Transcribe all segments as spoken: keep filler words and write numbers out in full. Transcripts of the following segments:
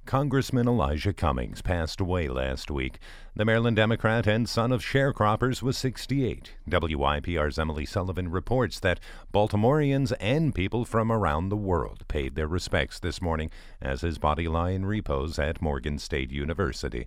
Congressman Elijah Cummings passed away last week. The Maryland Democrat and son of sharecroppers was sixty-eight. W I P R's Emily Sullivan reports that Baltimoreans and people from around the world paid their respects this morning as his body lay in repose at Morgan State University.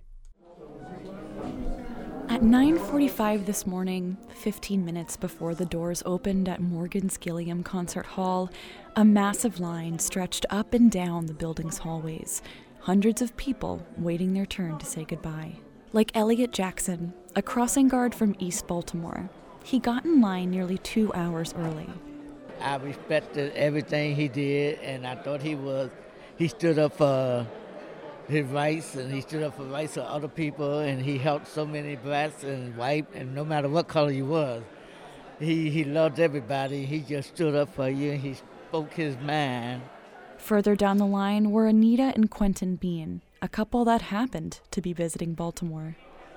At nine forty-five this morning, fifteen minutes before the doors opened at Morgan's Gilliam Concert Hall, a massive line stretched up and down the building's hallways. Hundreds of people waiting their turn to say goodbye. Like Elliot Jackson, a crossing guard from East Baltimore. He got in line nearly two hours early. I respected everything he did, and I thought he was, he stood up for his rights, and he stood up for the rights of other people, and he helped so many blacks and white, and no matter what color you was, he, he loved everybody. He just stood up for you, and he spoke his mind. Further down the line were Anita and Quentin Bean, a couple that happened to be visiting Baltimore.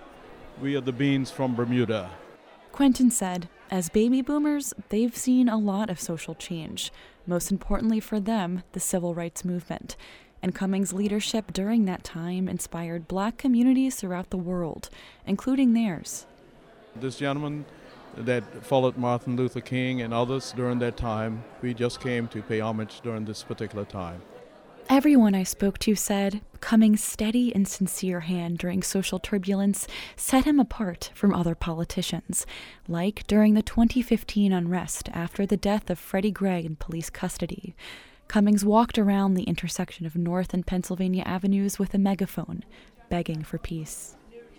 We are the Beans from Bermuda. Quentin said, as baby boomers, they've seen a lot of social change, most importantly for them, the civil rights movement. And Cummings' leadership during that time inspired black communities throughout the world, including theirs. This gentleman that followed Martin Luther King and others during that time, we just came to pay homage during this particular time. Everyone I spoke to said Cummings' steady and sincere hand during social turbulence set him apart from other politicians, like during the twenty fifteen unrest after the death of Freddie Gregg in police custody. Cummings walked around the intersection of North and Pennsylvania Avenues with a megaphone, begging for peace.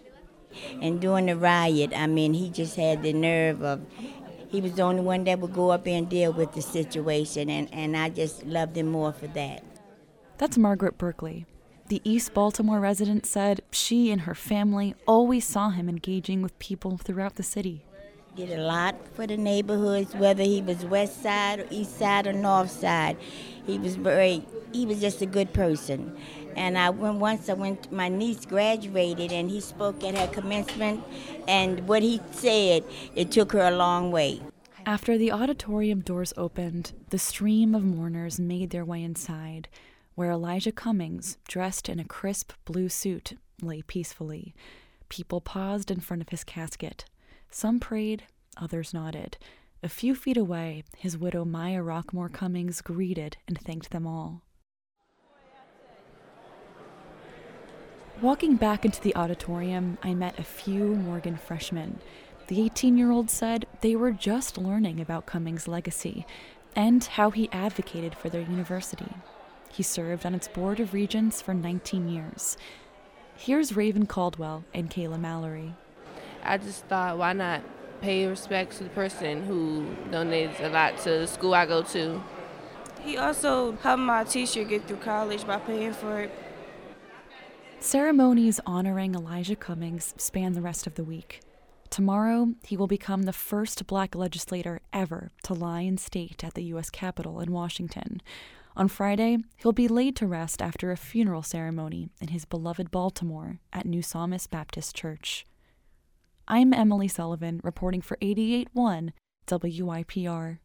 And during the riot, I mean, he just had the nerve of, he was the only one that would go up there and deal with the situation, and, and I just loved him more for that. That's Margaret Berkeley. The East Baltimore resident said she and her family always saw him engaging with people throughout the city. Did a lot for the neighborhoods, whether he was west side or east side or north side. He was very, he was just a good person. And I went once, I went, my niece graduated and he spoke at her commencement, and what he said, it took her a long way. After the auditorium doors opened, the stream of mourners made their way inside, where Elijah Cummings, dressed in a crisp blue suit, lay peacefully. People paused in front of his casket. Some prayed, others nodded. A few feet away, his widow Maya Rockmore Cummings greeted and thanked them all. Walking back into the auditorium, I met a few Morgan freshmen. The eighteen-year-old said they were just learning about Cummings' legacy and how he advocated for their university. He served on its board of regents for nineteen years. Here's Raven Caldwell and Kayla Mallory. I just thought, why not pay respect to the person who donates a lot to the school I go to. He also helped my teacher get through college by paying for it. Ceremonies honoring Elijah Cummings span the rest of the week. Tomorrow, he will become the first black legislator ever to lie in state at the U S Capitol in Washington. On Friday, he'll be laid to rest after a funeral ceremony in his beloved Baltimore at New Psalmist Baptist Church. I'm Emily Sullivan, reporting for eighty-eight point one W I P R.